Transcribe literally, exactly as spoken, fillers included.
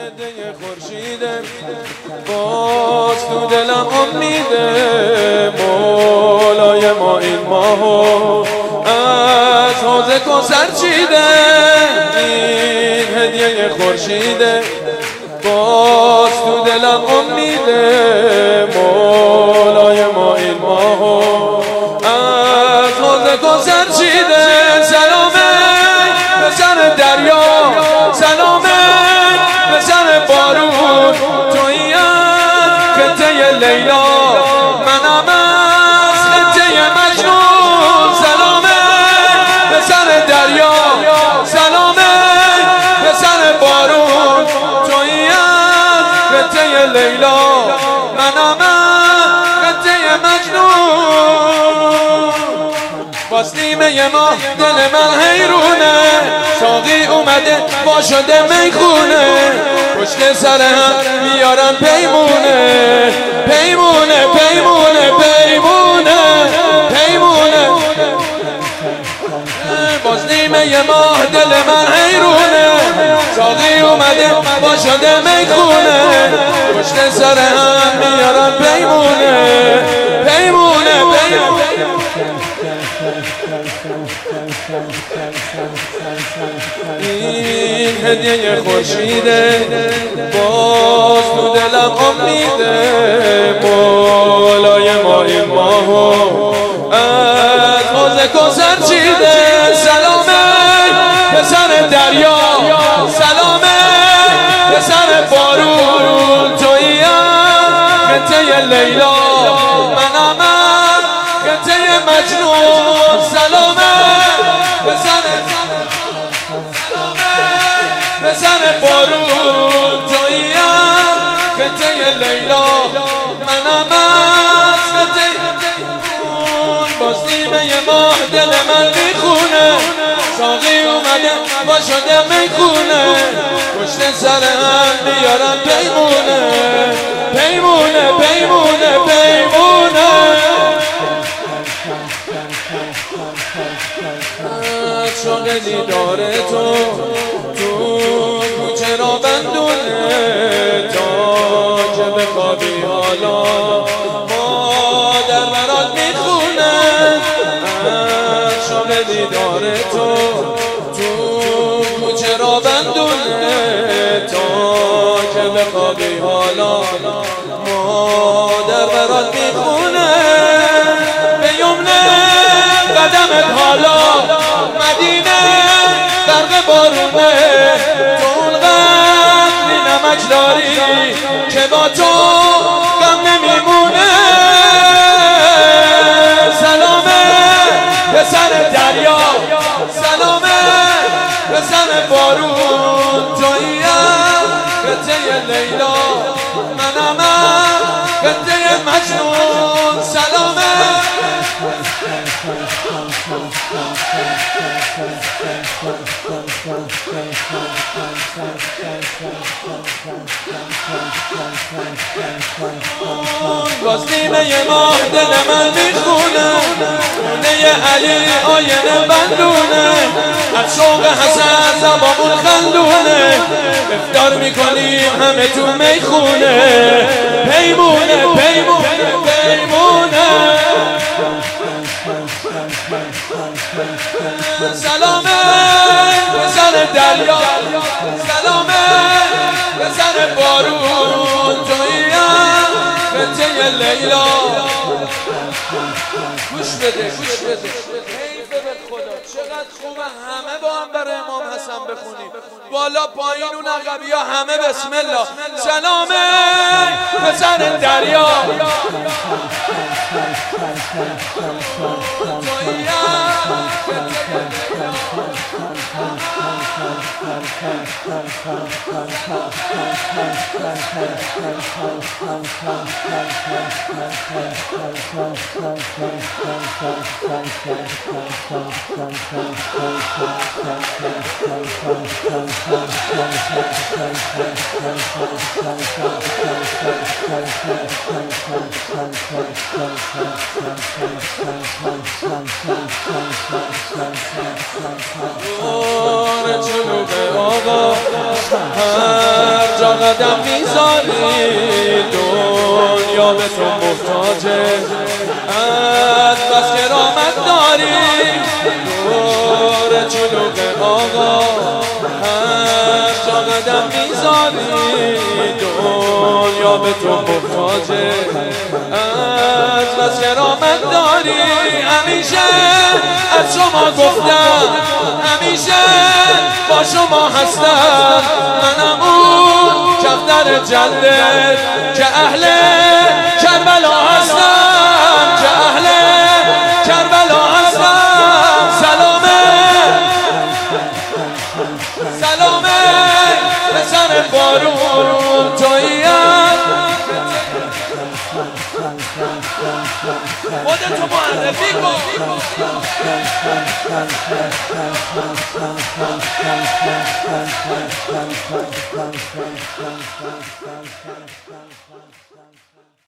هدیه خورشیده باز تو دلم امیده مولای ما این ماهو از حوض کوثر چیده این هدیه خورشیده باز تو دلم امیده مولای ما این ماهو از حوض کوثر چیده سلامه به سر دریا سلامه به سر بارون تویی از خطه لیلا منم از خطه مجنون سلامه به سر دریا سلامه به سر بارون تویی از خطه لیلا منم از خطه مجنون باز نیمه ماه دل من حیرونه ساقی اومده با شده میخونه پشت سر هم بیارن پیمونه پیمونه پیمونه پیمونه پیمونه باز نیمه ماه دل من حیرونه ساقی اومده با شده میخونه پشت سر هم بیارن پیمونه پیمونه پیمونه این هدیه خورشیده باز تو دلم امیده مولای ما این ماهو از حوض کوثر چیده سلامه به سر دریا سلامه به سر بارون تویی از خطه لیلا منم از خطه مجنون سلامه به سر به سر بارون تویی از خطه لیلا منم از خطه باز نیمه ماه دل من میخونه ساقی اومده با شده میخونه پشت سر هم بیارن پیمونه پیمونه پیمونه پیمونه شوق دیدار تو تو کوچه را بندونه تا که بخوابی حالا مادر برات میخونه شوق دیدار تو تو کوچه را بندونه تا که بخوابی حالا مادر برات میخونه به یمنه قدمت حالا مدینه غرق بارونه تو اون قدری نمک داری که با تو غم نمیمونه سلامه به سر دریا سلامه به سر بارون تویی از خطه لیلا منم از خطه مجنون سلامه باز نیمه ماه دل من میخونه خونه علی آینه بندونه از شوق حسن زبامون خندونه افطار میکنیم همه تو میخونه پیمونه پیمونه پیمونه سلامه به سر دریا سلامه به سر بارون تویی از خطه لیلا گوش بده گوش بده حیفه به خدا چقدر خوبه همه با هم برای امام حسن بخونیم بالا پایین اون عقبی ها همه بسم الله سلامه به سر دریا تویی جنوب آقا هر جا قدم میذاری دنیا به تو محتاجه از بس کرامت داری دور چلوق آقا هر جا قدم میذاری دنیا به تو محتاجه از بس کرامت داری همیشه از شما گفتم همیشه با شما هستم منم اون کفتر جلدت که اهل کربلا هستم که اهل کربلا هستم سلامه سلامه پسر بارون توییم خودتو معرفی کن